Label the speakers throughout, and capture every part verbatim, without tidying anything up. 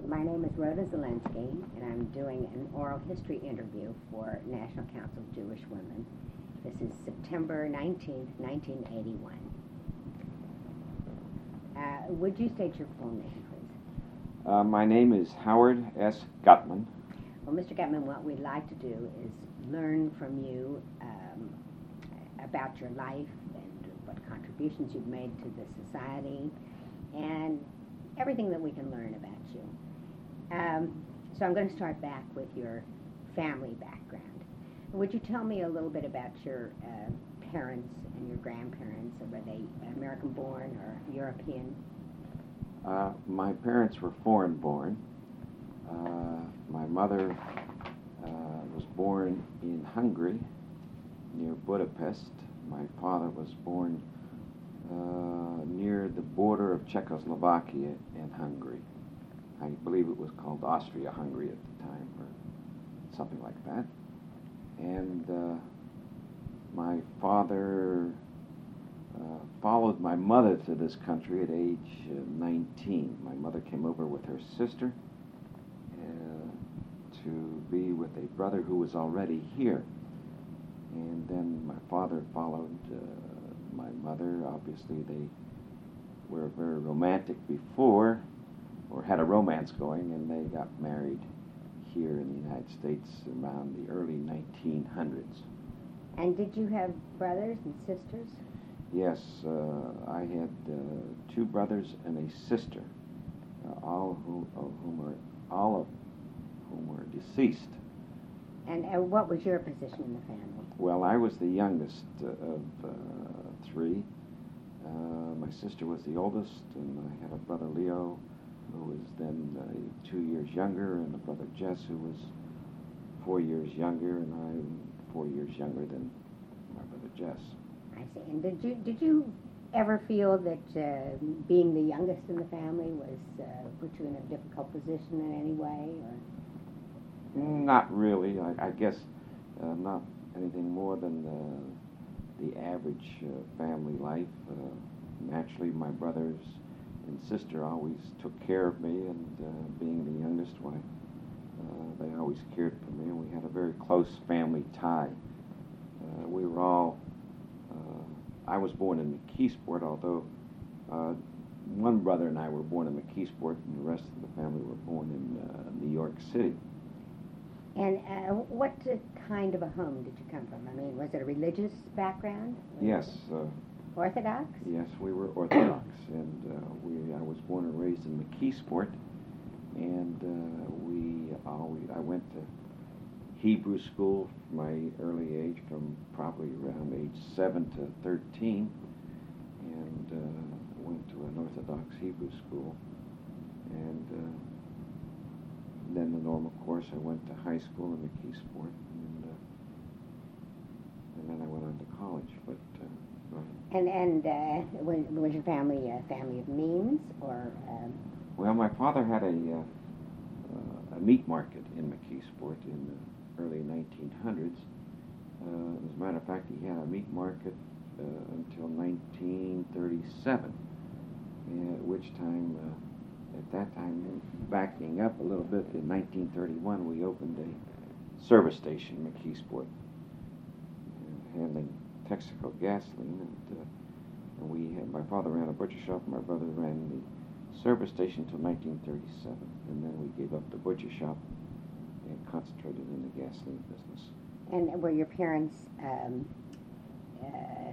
Speaker 1: My name is Rhoda Zelensky, and I'm doing an oral history interview for National Council of Jewish Women. This is September nineteenth, nineteen eighty-one. Uh, would you state your full name, please?
Speaker 2: Uh, my name is Howard S. Gutman.
Speaker 1: Well, Mister Gutman, what we'd like to do is learn from you um, about your life and what contributions you've made to the society and everything that we can learn about you. Um, so I'm going to start back with your family background. Would you tell me a little bit about your uh, parents and your grandparents? Were they American-born or European?
Speaker 2: Uh, my parents were foreign-born. Uh, my mother uh, was born in Hungary, near Budapest. My father was born uh, near the border of Czechoslovakia and Hungary. I believe it was called Austria-Hungary at the time, or something like that. And uh, my father uh, followed my mother to this country at age uh, nineteen. My mother came over with her sister uh, to be with a brother who was already here. And then my father followed uh, my mother. Obviously, they were very romantic before, or had a romance going, and they got married here in the United States around the early nineteen hundreds.
Speaker 1: And did you have brothers and sisters?
Speaker 2: Yes, uh, I had uh, two brothers and a sister, uh, all of whom, of whom are all of whom were deceased.
Speaker 1: And uh, what was your position in the family?
Speaker 2: Well, I was the youngest uh, of uh, three. Uh, my sister was the oldest, and I had a brother Leo, who was then uh, two years younger, and a brother Jess, who was four years younger, and I'm four years younger than my brother Jess.
Speaker 1: I see. And did you did you ever feel that uh, being the youngest in the family was uh, put you in a difficult position in any way? Or?
Speaker 2: Not really. I, I guess uh, not anything more than the, the average uh, family life. Uh, naturally, my brothers and sister always took care of me, and uh, being the youngest, why, uh, they always cared for me, and we had a very close family tie. Uh, we were all, uh, I was born in McKeesport, although uh, one brother and I were born in McKeesport, and the rest of the family were born in uh, New York City.
Speaker 1: And uh, what uh, kind of a home did you come from? I mean, was it a religious background?
Speaker 2: Yes. Uh,
Speaker 1: Orthodox?
Speaker 2: Yes, we were Orthodox, and uh, we. I was born and raised in McKeesport, and uh, we always. I went to Hebrew school from my early age, from probably around age seven to thirteen, and uh, went to an Orthodox Hebrew school, and uh, then the normal course. I went to high school in McKeesport, and uh, and then I went on to college, but. Uh,
Speaker 1: And and uh, was, was your family a family of means, or? Um...
Speaker 2: Well, my father had a uh, uh, a meat market in McKeesport in the early nineteen hundreds. Uh, as a matter of fact, he had a meat market uh, until nineteen thirty-seven, at which time, uh, at that time, backing up a little bit, in nineteen thirty-one, we opened a service station in McKeesport, uh, handling Texaco gasoline, and, uh, and we had, my father ran a butcher shop, and my brother ran the service station until nineteen thirty-seven, and then we gave up the butcher shop and concentrated in the gasoline business.
Speaker 1: And were your parents um, uh,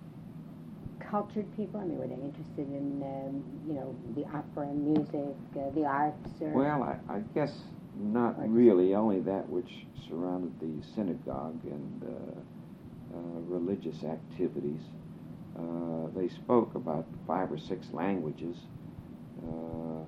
Speaker 1: cultured people? I mean, were they interested in, um, you know, the opera and music, uh, the arts? Or
Speaker 2: well, I, I guess not really, only that which surrounded the synagogue and uh, Uh, religious activities. Uh, they spoke about five or six languages, uh,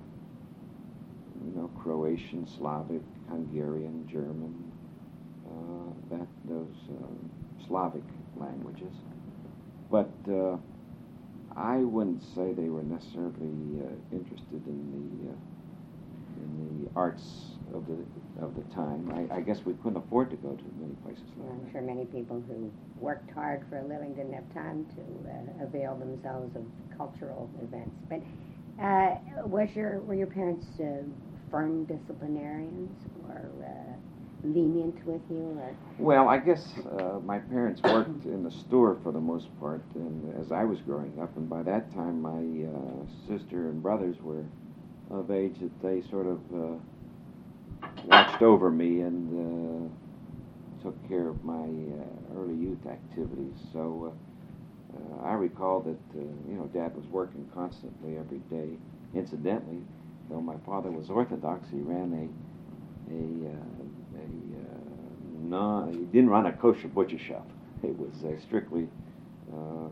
Speaker 2: you know, Croatian, Slavic, Hungarian, German, uh, that those uh, Slavic languages. But uh, I wouldn't say they were necessarily uh, interested in the uh, in the arts of the of the time. I, I guess we couldn't afford to go to many places like
Speaker 1: well, I'm
Speaker 2: that.
Speaker 1: sure many people who worked hard for a living didn't have time to uh, avail themselves of cultural events. But uh, was your were your parents uh, firm disciplinarians or uh, lenient with you? Or?
Speaker 2: Well, I guess uh, my parents worked in the store for the most part, and as I was growing up, and by that time my uh, sister and brothers were of age that they sort of uh, watched over me and uh, took care of my uh, early youth activities. So uh, uh, I recall that uh, you know Dad was working constantly every day. Incidentally, though my father was Orthodox, he ran a a uh, a uh, non. He didn't run a kosher butcher shop. It was uh, strictly. Uh, uh,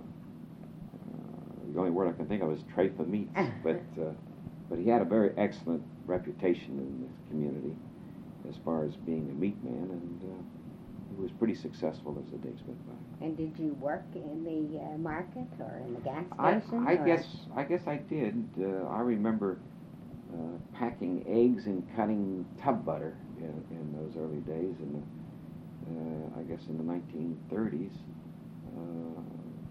Speaker 2: the only word I can think of is treifa meats, but uh, but he had a very excellent reputation in the community as far as being a meat man, and uh, he was pretty successful as the days went by.
Speaker 1: And did you work in the uh, market or in the gas
Speaker 2: I,
Speaker 1: station?
Speaker 2: I
Speaker 1: or?
Speaker 2: guess I guess I did. Uh, I remember uh, packing eggs and cutting tub butter in, in those early days, in the, uh, I guess in the nineteen thirties. Uh,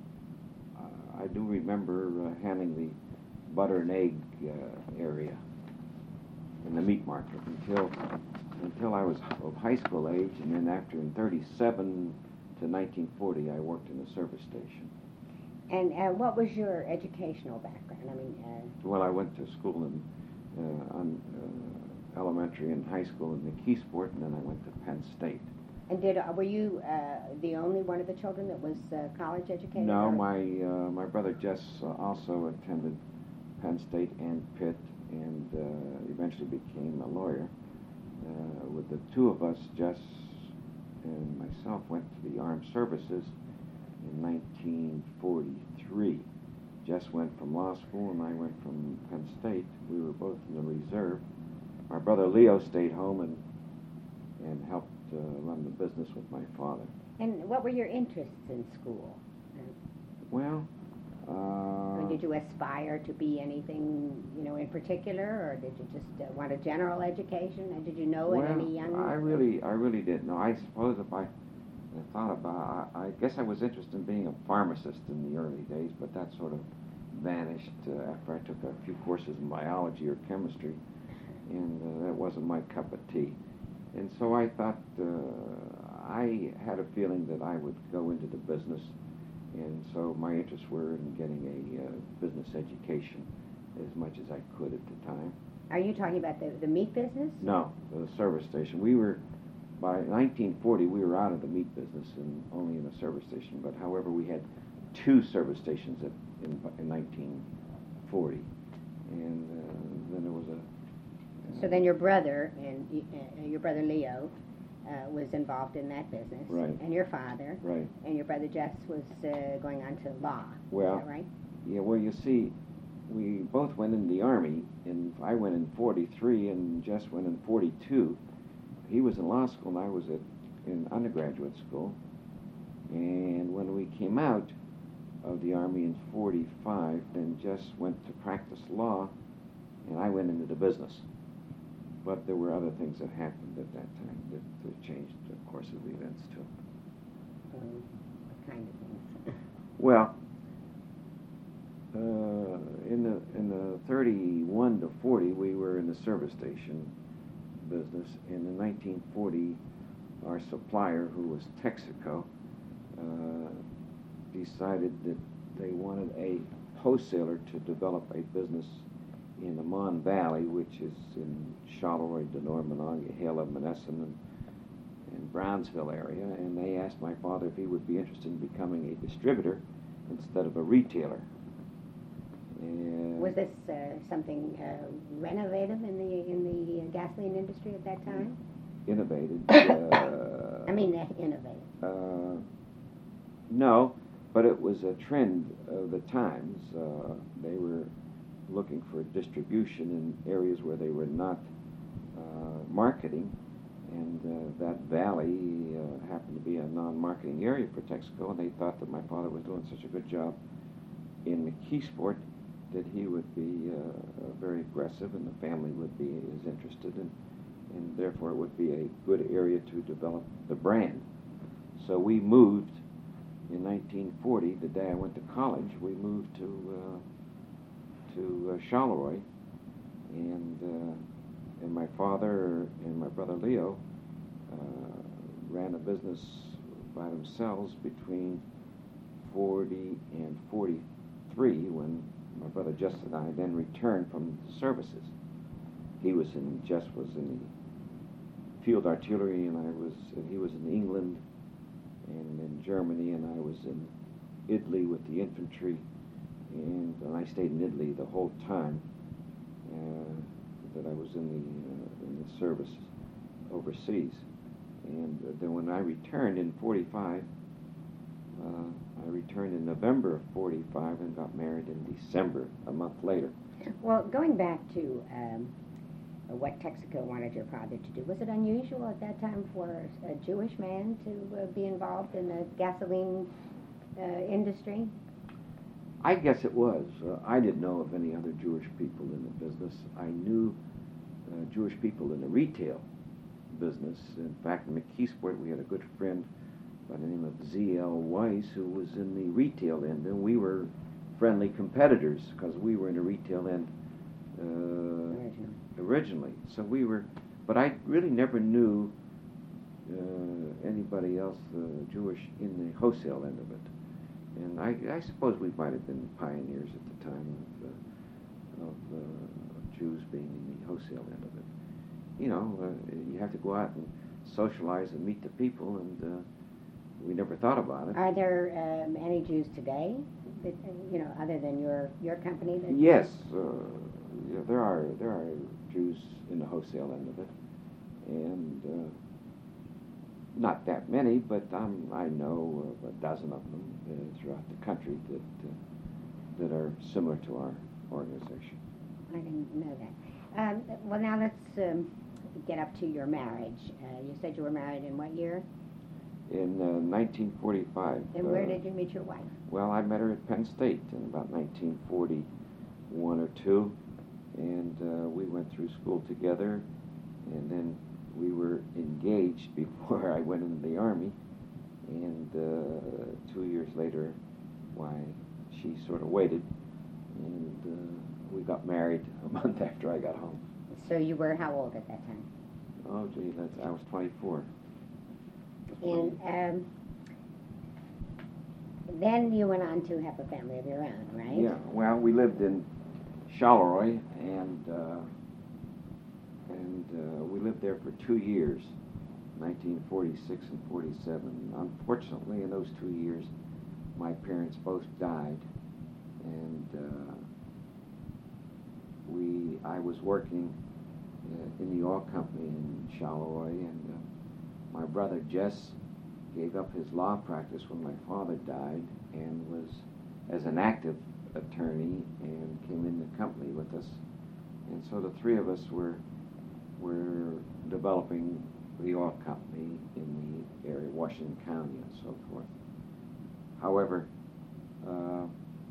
Speaker 2: I do remember uh, handling the butter and egg uh, area in the meat market until until I was of high school age, and then after in thirty-seven to nineteen forty, I worked in a service station.
Speaker 1: And uh, what was your educational background? I mean, uh,
Speaker 2: well, I went to school in uh, on, uh, elementary and high school in McKeesport, and then I went to Penn State.
Speaker 1: And did uh, were you uh, the only one of the children that was uh, college educated?
Speaker 2: No,
Speaker 1: or?
Speaker 2: my uh, my brother Jess uh, also attended Penn State and Pitt, and uh, eventually became a lawyer. Uh, with the two of us, Jess and myself, went to the armed services in nineteen forty-three. Jess went from law school, and I went from Penn State. We were both in the reserve. My brother Leo stayed home and and helped uh, run the business with my father.
Speaker 1: And what were your interests in school?
Speaker 2: Well, uh,
Speaker 1: or did you aspire to be anything, you know, in particular, or did you just uh, want a general education? Or did you know
Speaker 2: well,
Speaker 1: at any young?
Speaker 2: I really, I really didn't know. I suppose if I, I thought about, I, I guess I was interested in being a pharmacist in the early days, but that sort of vanished uh, after I took a few courses in biology or chemistry, and uh, that wasn't my cup of tea. And so I thought, uh, I had a feeling that I would go into the business, and so my interests were in getting a uh, business education as much as I could at the time.
Speaker 1: Are you talking about the, the meat business?
Speaker 2: No, the service station. We were, by nineteen forty, we were out of the meat business and only in the service station, but however, we had two service stations at, in, in nineteen forty, and uh, then there was a
Speaker 1: So then your brother and uh, your brother Leo uh, was involved in that business,
Speaker 2: right?
Speaker 1: And your father,
Speaker 2: right?
Speaker 1: And your brother Jess was uh, going on to law.
Speaker 2: Well,
Speaker 1: is that right?
Speaker 2: Yeah. Well, you see, we both went in the Army, and I went in forty-three, and Jess went in forty-two. He was in law school, and I was at in undergraduate school. And when we came out of the Army in forty-five, then Jess went to practice law, and I went into the business. But there were other things that happened at that time that, that changed the course of the events, too.
Speaker 1: Um, what kind of things?
Speaker 2: Well, uh, in the in the thirty-one to forty, we were in the service station business. And in nineteen forty, our supplier, who was Texaco, uh, decided that they wanted a wholesaler to develop a business in the Mon Valley, which is in Charleroi, Denora, Monongahela, Monessen, and, and Brownsville area, and they asked my father if he would be interested in becoming a distributor instead of a retailer. And
Speaker 1: was this uh, something uh, renovative in the in the uh, gasoline industry at that time?
Speaker 2: Innovative. Uh,
Speaker 1: I mean, uh, innovative.
Speaker 2: Uh, no, but it was a trend of the times. Uh, they were looking for distribution in areas where they were not uh, marketing, and uh, that valley uh, happened to be a non-marketing area for Texaco, and they thought that my father was doing such a good job in McKeesport that he would be uh, uh, very aggressive, and the family would be as interested, in, and therefore it would be a good area to develop the brand. So we moved in nineteen forty, the day I went to college, we moved to uh, to uh, Charleroi, and uh, and my father and my brother Leo uh, ran a business by themselves between forty and forty-three when my brother Jess and I then returned from the services. He was in, Jess was in the field artillery, and I was, and he was in England and in Germany, and I was in Italy with the infantry, and, and I stayed in Italy the whole time uh, that I was in the uh, in the service overseas. And uh, then when I returned in forty-five, uh, I returned in November of forty-five and got married in December, a month later.
Speaker 1: Well, going back to um, what Texaco wanted your father to do, was it unusual at that time for a Jewish man to uh, be involved in the gasoline uh, industry?
Speaker 2: I guess it was. Uh, I didn't know of any other Jewish people in the business. I knew uh, Jewish people in the retail business. In fact, in McKeesport, we had a good friend by the name of Z L Weiss who was in the retail end, and we were friendly competitors because we were in the retail end uh, originally. originally. So we were, but I really never knew uh, anybody else uh, Jewish in the wholesale end of it. And I, I suppose we might have been pioneers at the time of, uh, of uh, Jews being in the wholesale end of it. You know, uh, you have to go out and socialize and meet the people, and uh, we never thought about it.
Speaker 1: Are there um, any Jews today, that, uh, you know, other than your, your company? That
Speaker 2: yes, uh, yeah, there are there are Jews in the wholesale end of it, and uh, not that many, but um, I know of a dozen of them uh, throughout the country that uh, that are similar to our organization.
Speaker 1: I didn't know that. Um, well, now let's um, get up to your marriage. Uh, you said you were married in what year?
Speaker 2: In uh, nineteen forty-five.
Speaker 1: And where
Speaker 2: uh,
Speaker 1: did you meet your wife?
Speaker 2: Well, I met her at Penn State in about nineteen forty-one or two, and uh, we went through school together, and then we were engaged before I went into the Army, and uh, two years later, why, she sort of waited, and uh, we got married a month after I got home.
Speaker 1: So you were how old at that time?
Speaker 2: Oh, gee, that's, I was twenty-four.
Speaker 1: And um, then you went on to have a family of your own, right?
Speaker 2: Yeah, well, we lived in Charleroi, and uh, and uh, we lived there for two years, nineteen forty-six and forty-seven. Unfortunately, in those two years, my parents both died, and uh, we I was working uh, in the oil company in Charleroi, and uh, my brother Jess gave up his law practice when my father died and was as an active attorney and came in the company with us. And so the three of us were were developing the oil company in the area, Washington County and so forth. However, uh,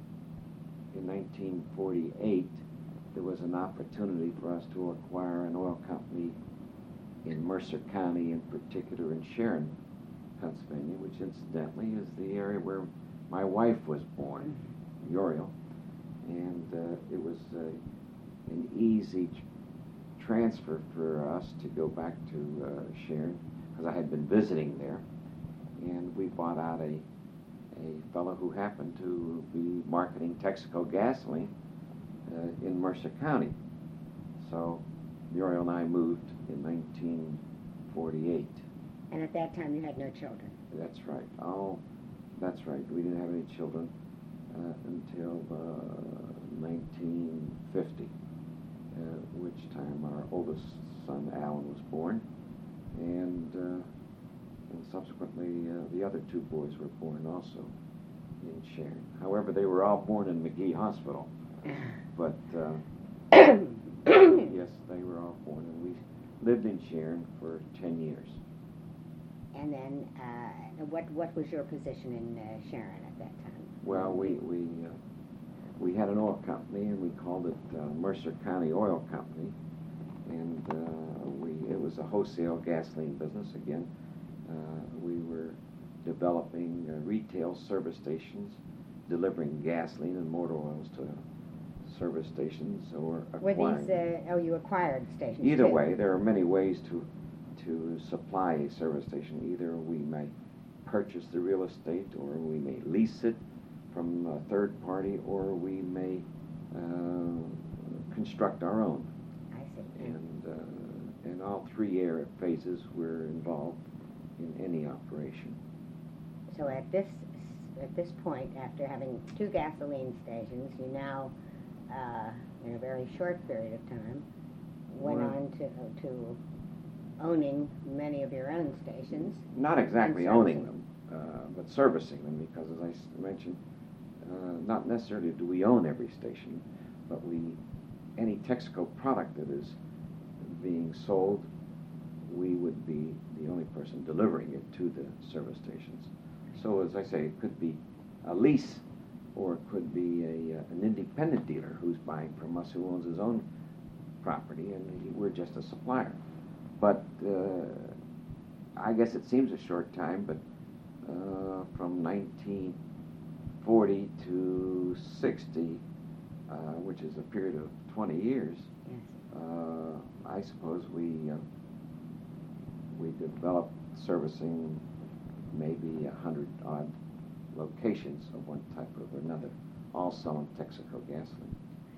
Speaker 2: in nineteen forty-eight, there was an opportunity for us to acquire an oil company in Mercer County, in particular in Sharon, Pennsylvania, which incidentally is the area where my wife was born, Uriel. And uh, it was uh, an easy tr- transfer for us to go back to uh, Sharon, because I had been visiting there. And we bought out a, a fellow who happened to be marketing Texaco gasoline uh, in Mercer County. So Muriel and I moved in nineteen forty-eight.
Speaker 1: And at that time you had no children.
Speaker 2: That's right. Oh, that's right. We didn't have any children uh, until uh, nineteen fifty, uh, which time our oldest son Alan was born, and uh, and subsequently uh, the other two boys were born also in Sharon. However, they were all born in McGee Hospital, but. Uh, Yes, they were all born, and we lived in Sharon for ten years.
Speaker 1: And then, uh, what what was your position in uh, Sharon at that time?
Speaker 2: Well, we we uh, we had an oil company, and we called it uh, Mercer County Oil Company, and uh, we it was a wholesale gasoline business. Again, uh, we were developing uh, retail service stations, delivering gasoline and motor oils to service stations or
Speaker 1: Were
Speaker 2: acquiring.
Speaker 1: these, uh, oh, you acquired stations
Speaker 2: Either
Speaker 1: too?
Speaker 2: way, there are many ways to to supply a service station. Either we may purchase the real estate, or we may lease it from a third party, or we may uh, construct our own.
Speaker 1: I see.
Speaker 2: And uh, in all three area phases, we're involved in any operation.
Speaker 1: So at this at this point, after having two gasoline stations, you now, uh, in a very short period of time, went
Speaker 2: Well-
Speaker 1: on to to owning many of your own stations.
Speaker 2: Not exactly
Speaker 1: And
Speaker 2: owning
Speaker 1: servicing.
Speaker 2: them, uh, but servicing them, because as I s- mentioned, uh, not necessarily do we own every station, but we, any Texaco product that is being sold, we would be the only person delivering it to the service stations. So as I say, it could be a lease, or it could be a, uh, an independent dealer who's buying from us, who owns his own property, and he, we're just a supplier. But uh, I guess it seems a short time, but uh, from nineteen forty to sixty, uh, which is a period of twenty years,
Speaker 1: Yes.
Speaker 2: uh, I suppose we uh, we developed servicing maybe a hundred odd locations of one type or another, all selling Texaco gasoline.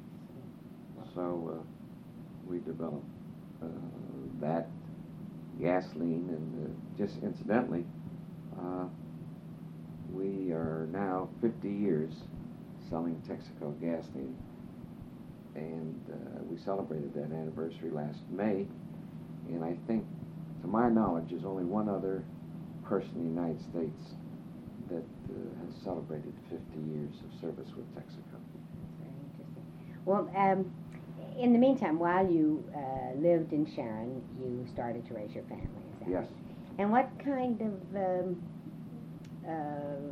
Speaker 2: So uh, we developed uh, that gasoline, and uh, just incidentally, uh, we are now fifty years selling Texaco gasoline, and uh, we celebrated that anniversary last May, and I think, to my knowledge, there's only one other person in the United States that uh, has celebrated fifty years of service with Texaco.
Speaker 1: Very interesting. Well, um, in the meantime, while you uh, lived in Sharon, you started to raise your family, is that
Speaker 2: Yes.
Speaker 1: right? And what kind of um, uh,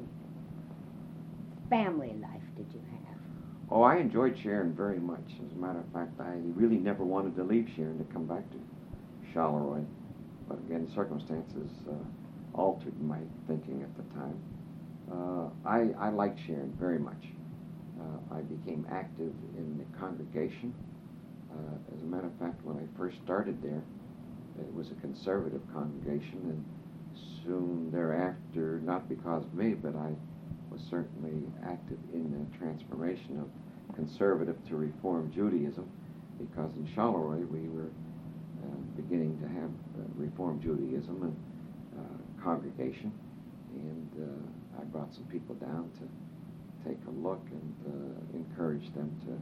Speaker 1: family life did you have?
Speaker 2: Oh, I enjoyed Sharon very much. As a matter of fact, I really never wanted to leave Sharon to come back to Charleroi. But again, circumstances uh, altered my thinking at the time. Uh, I, I liked Sharon very much. Uh, I became active in the congregation. Uh, as a matter of fact, when I first started there, it was a conservative congregation, and soon thereafter, not because of me, but I was certainly active in the transformation of conservative to Reform Judaism, because in Charleroi we were uh, beginning to have uh, Reform Judaism and uh, congregation, and uh, I brought some people down to take a look and uh, encourage them to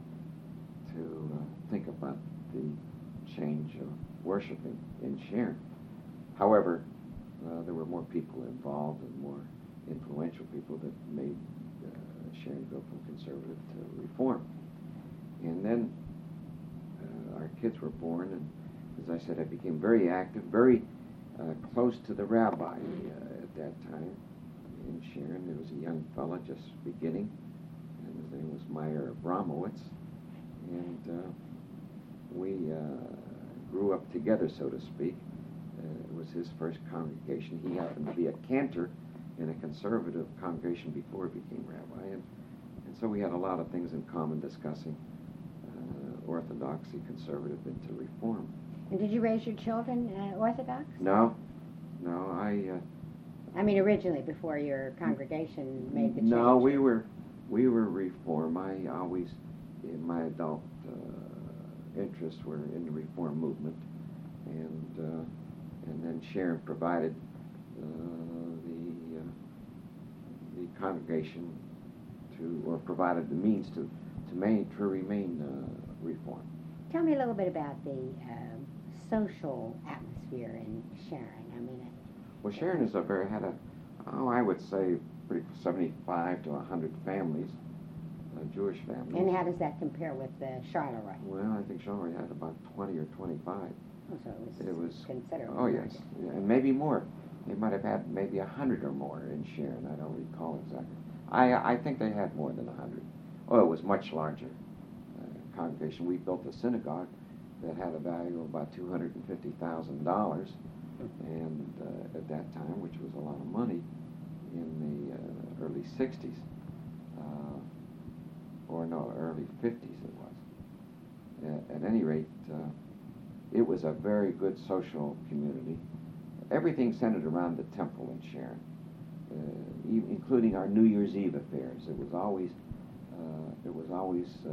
Speaker 2: to uh, think about the change of worshiping in Sharon. However, uh, there were more people involved and more influential people that made uh, Sharon go from conservative to reform. And then uh, our kids were born, and as I said, I became very active, very uh, close to the rabbi uh, at that time in Sharon. There was a young fellow just beginning, and his name was Meyer Abramowitz, and uh, we uh, grew up together, so to speak. Uh, it was his first congregation. He happened to be a cantor in a conservative congregation before he became rabbi, and, and so we had a lot of things in common discussing uh, orthodoxy, conservative, into reform.
Speaker 1: And did you raise your children uh, Orthodox?
Speaker 2: No, no, I... Uh,
Speaker 1: I mean, originally, before your congregation made the change.
Speaker 2: No, we were, we were reform. I always, in my adult uh, interests were in the reform movement, and uh, and then Sharon provided uh, the uh, the congregation to, or provided the means to to, main, to remain uh, reform.
Speaker 1: Tell me a little bit about the um, social atmosphere in Sharon. I mean,
Speaker 2: Well, Sharon is a very had a, oh, I would say, pretty seventy-five to a hundred families, uh, Jewish families.
Speaker 1: and how does that compare with uh, Charleroi?
Speaker 2: Well, I think Charleroi had about twenty or twenty-five.
Speaker 1: Oh, so it was,
Speaker 2: It was
Speaker 1: considerable.
Speaker 2: Oh yes, yeah, and maybe more. They might have had maybe a hundred or more in Sharon. I don't recall exactly. I I think they had more than a hundred. Oh, it was much larger uh, congregation. We built a synagogue that had a value of about two hundred and fifty thousand dollars, and uh, at that time, which was a lot of money, in the uh, early sixties, uh, or no, early fifties it was. uh, at any rate, uh, it was a very good social community. Everything centered around the temple in Sharon, uh, e- including our New Year's Eve affairs. It was always, uh, it was always, uh,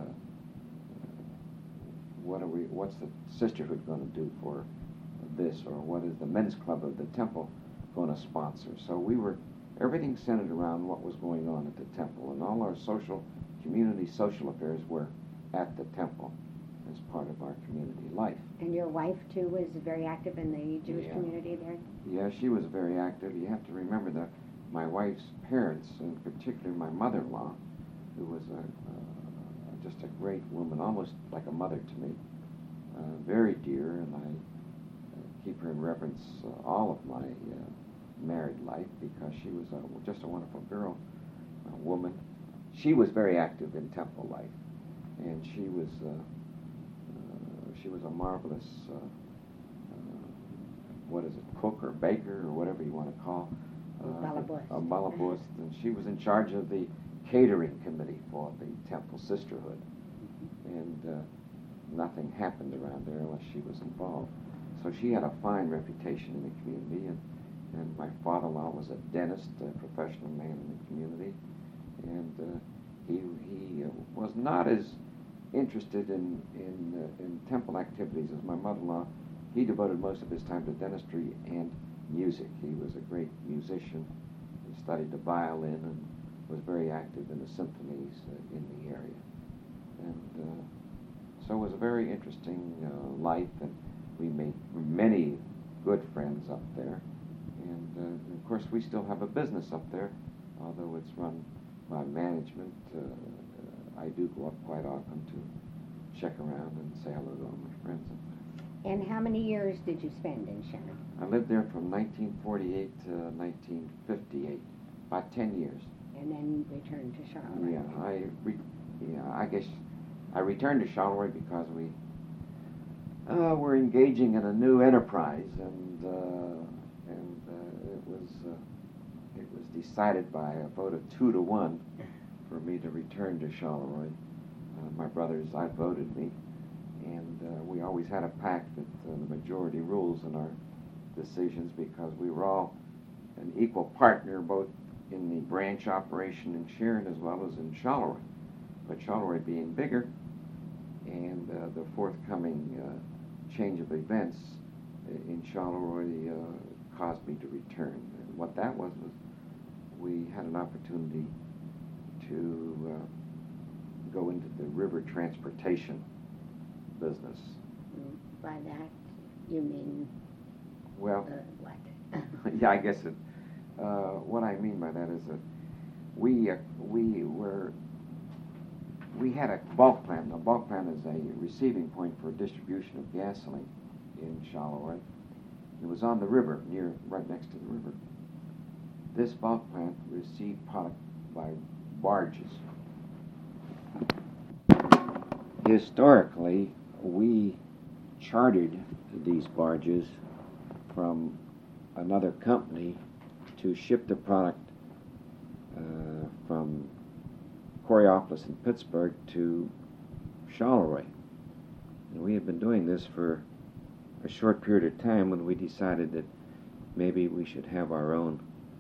Speaker 2: what are we? What's the sisterhood going to do for this, or what is the men's club of the temple going to sponsor? So we were, everything centered around what was going on at the temple, and all our social, community social affairs were at the temple as part of our community life.
Speaker 1: And your wife, too, was very active in the Jewish
Speaker 2: Yeah.
Speaker 1: community there?
Speaker 2: Yeah, she was very active. You have to remember that my wife's parents, in particular my mother-in-law, who was a, uh, just a great woman, almost like a mother to me, uh, very dear, and I uh, keep her in reverence uh, all of my uh, married life, because she was a, just a wonderful girl, a woman. She was very active in temple life, and she was uh, uh, she was a marvelous uh, uh, what is it, cook or baker or whatever you want to call uh,
Speaker 1: Balabust.
Speaker 2: a balabust, and she was in charge of the catering committee for the temple sisterhood, and uh, nothing happened around there unless she was involved. So she had a fine reputation in the community, and, and my father-in-law was a dentist, a professional man in the community, and uh, he he uh, was not as interested in in, uh, in temple activities as my mother-in-law. He devoted most of his time to dentistry and music. He was a great musician. He studied the violin and was very active in the symphonies uh, in the area. And uh, so it was a very interesting uh, life, and we made many good friends up there. And uh, of course, we still have a business up there, although it's run by management. Uh, uh, I do go up quite often to check around and say hello to all my friends up there.
Speaker 1: And how many years did you spend in Sharon?
Speaker 2: I lived there from nineteen forty-eight to nineteen fifty-eight, about ten years.
Speaker 1: And then returned to Charleroi?
Speaker 2: Yeah, I, re- yeah, I guess I returned to Charleroi because we uh, were engaging in a new enterprise, and uh, and uh, it was uh, it was decided by a vote of two to one for me to return to Charleroi. Uh, my brothers outvoted me, and uh, we always had a pact that uh, the majority rules in our decisions, because we were all an equal partner both in the branch operation in Sharon as well as in Charleroi. But Charleroi being bigger, and uh, the forthcoming uh, change of events in Charleroi uh, caused me to return. And what that was was we had an opportunity to uh, go into the river transportation business.
Speaker 1: By that, you mean
Speaker 2: Well,
Speaker 1: uh, what?
Speaker 2: yeah, I guess it. Uh, what I mean by that is that we uh, we were we had a bulk plant. A bulk plant is a receiving point for distribution of gasoline in Charleroi. It was on the river, near right next to the river. This bulk plant received product by barges. Historically, we chartered these barges from another company to ship the product uh, from Coriopolis in Pittsburgh to Charleroi. And we had been doing this for a short period of time when we decided that maybe we should have our own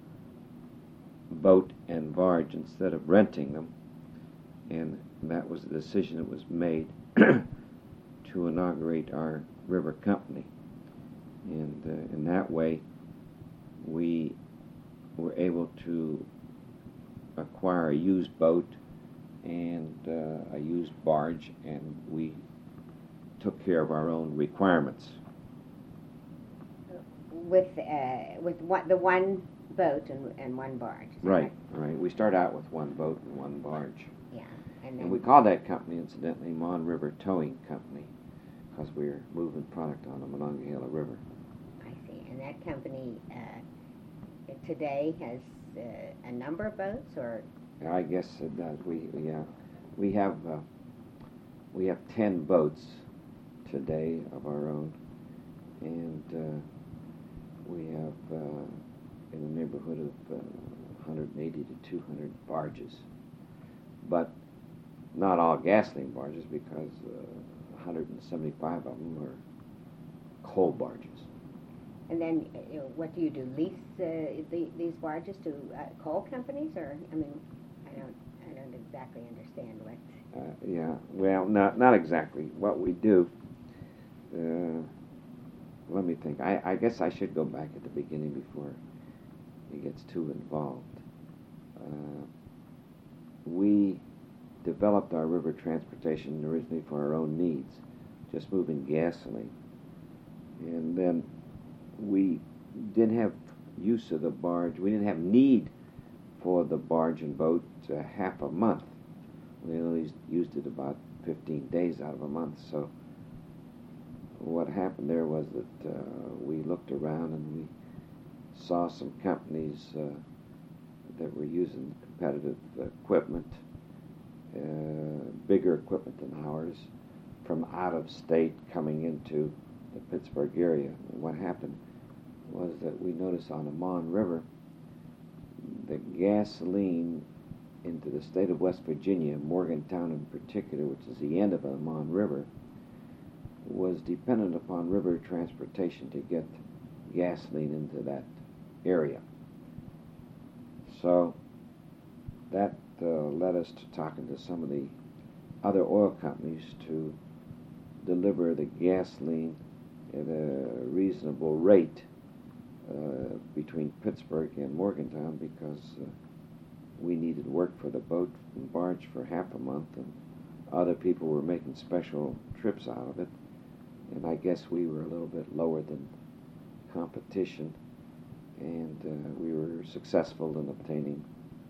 Speaker 2: boat and barge instead of renting them. And that was the decision that was made to inaugurate our river company. And uh, in that way, we were able to acquire a used boat and uh, a used barge, and we took care of our own requirements.
Speaker 1: With uh, with one, the one boat and, and one barge. Is that
Speaker 2: Right, right. We start out with one boat and one barge.
Speaker 1: Yeah. And, then
Speaker 2: And we called that company, incidentally, Mon River Towing Company, because we were moving product on the Monongahela River.
Speaker 1: I see. And that company uh, today has uh, a number of boats, or
Speaker 2: I guess it does. We we uh, we have uh, we have ten boats today of our own, and uh, we have uh, in the neighborhood of uh, one hundred eighty to two hundred barges, but not all gasoline barges, because uh, one hundred seventy-five of them are coal barges.
Speaker 1: And then, uh, you know, what do you do? Lease uh, the, these barges to uh, coal companies, or I mean, I don't, I don't exactly understand what.
Speaker 2: Uh, yeah, well, not not exactly. What we do. Uh, let me think. I, I guess I should go back at the beginning before it gets too involved. Uh, we developed our river transportation originally for our own needs, just moving gasoline, and then we didn't have use of the barge. We didn't have need for the barge and boat uh, half a month. We only used it about fifteen days out of a month. So what happened there was that uh, we looked around and we saw some companies uh, that were using competitive equipment, uh, bigger equipment than ours, from out of state coming into the Pittsburgh area. And what happened was that we noticed on the Mon River that gasoline into the state of West Virginia, Morgantown in particular, which is the end of the Mon River, was dependent upon river transportation to get gasoline into that area. So that uh, led us to talking to some of the other oil companies to deliver the gasoline at a reasonable rate uh, between Pittsburgh and Morgantown, because uh, we needed work for the boat and barge for half a month, and other people were making special trips out of it. And I guess we were a little bit lower than competition, and uh, we were successful in obtaining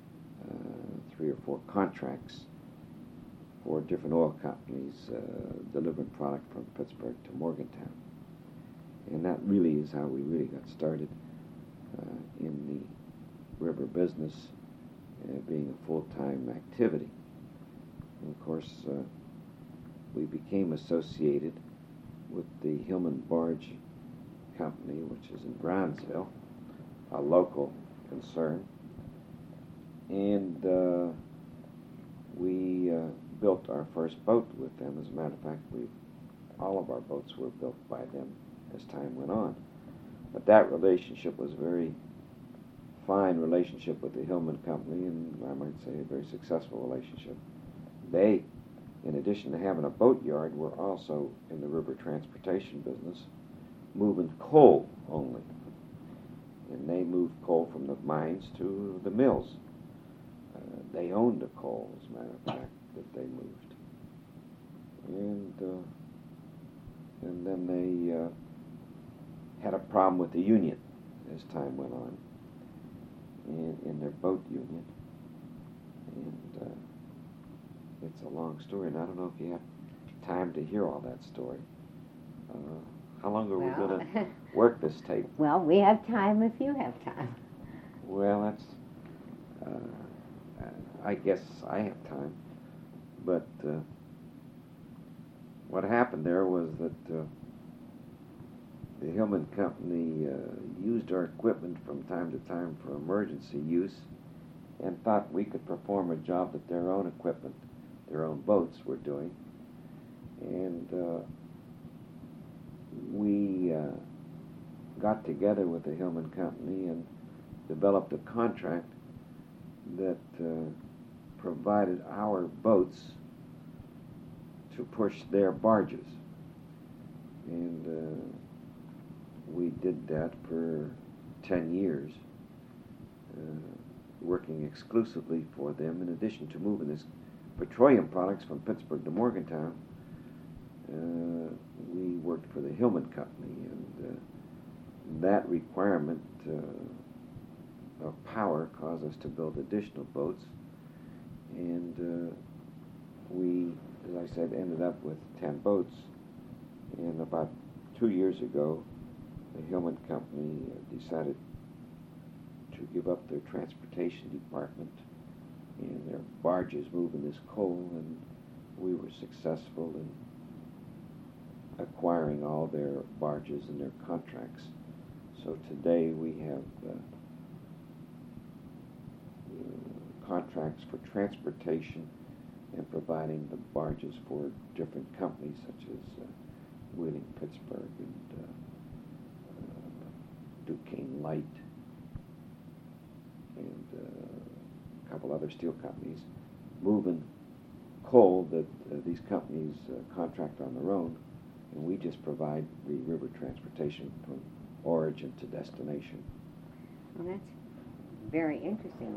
Speaker 2: uh, three or four contracts for different oil companies uh, delivering product from Pittsburgh to Morgantown. And that really is how we really got started uh, in the river business, uh, being a full-time activity. And of course, uh, we became associated with the Hillman Barge Company, which is in Brownsville, a local concern. And uh, we uh, built our first boat with them. As a matter of fact, we all of our boats were built by them as time went on. But that relationship was a very fine relationship with the Hillman Company, and I might say a very successful relationship. They, in addition to having a boat yard, were also in the river transportation business, moving coal only. And they moved coal from the mines to the mills. Uh, they owned the coal, as a matter of fact, that they moved. And uh, and then they uh, had a problem with the union as time went on, in, in their boat union. And uh, it's a long story, and I don't know if you have time to hear all that story. Uh, how long are
Speaker 1: well,
Speaker 2: we going to work this tape?
Speaker 1: Well, we have time if you have time.
Speaker 2: Well, that's, uh, I guess I have time. But uh, what happened there was that uh, the Hillman Company uh, used our equipment from time to time for emergency use, and thought we could perform a job that their own equipment, their own boats, were doing. And uh, we uh, got together with the Hillman Company and developed a contract that uh, provided our boats to push their barges. And uh, we did that for ten years, uh, working exclusively for them. In addition to moving this petroleum products from Pittsburgh to Morgantown, uh, we worked for the Hillman Company, and uh, that requirement uh, of power caused us to build additional boats, and uh, we, as I said, ended up with ten boats. And about two years ago, the Hillman Company decided to give up their transportation department and their barges moving this coal, and we were successful in acquiring all their barges and their contracts. So today we have uh, uh, contracts for transportation and providing the barges for different companies such as uh, Wheeling Pittsburgh and uh, uh, Duquesne Light and uh, a couple other steel companies, moving coal that uh, these companies uh, contract on their own, and we just provide the river transportation from origin to destination.
Speaker 1: Well, that's very interesting.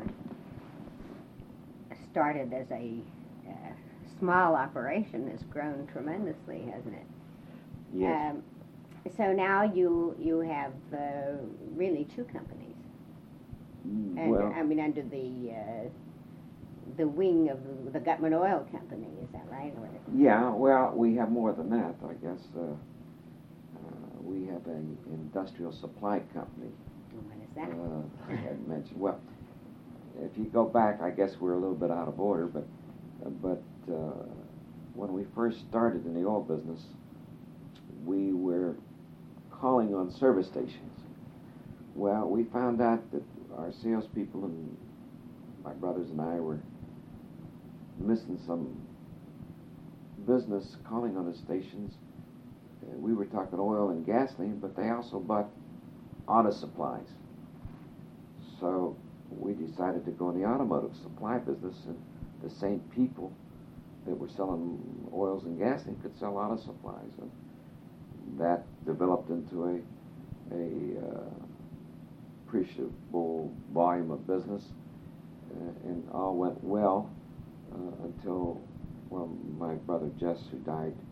Speaker 1: It started as a uh, small operation, has grown tremendously, hasn't it?
Speaker 2: Yes.
Speaker 1: Um, so now you you have uh, really two companies.
Speaker 2: Mm,
Speaker 1: And,
Speaker 2: well,
Speaker 1: I mean, under the uh, the wing of the Gutman Oil Company, is that right? Or
Speaker 2: yeah, well, we have more than that, I guess. Uh, uh, we have an industrial supply company.
Speaker 1: what is that?
Speaker 2: Uh, I had mentioned. Well, if you go back, I guess we're a little bit out of order, but uh, but uh, when we first started in the oil business, we were calling on service stations. Well, we found out that our salespeople and my brothers and I were missing some business calling on the stations. Uh, we were talking oil and gasoline, but they also bought auto supplies. So we decided to go in the automotive supply business, and the same people that were selling oils and gasoline could sell auto supplies. And that developed into a, a uh, appreciable volume of business, uh, and all went well uh, until, well, my brother Jess, who died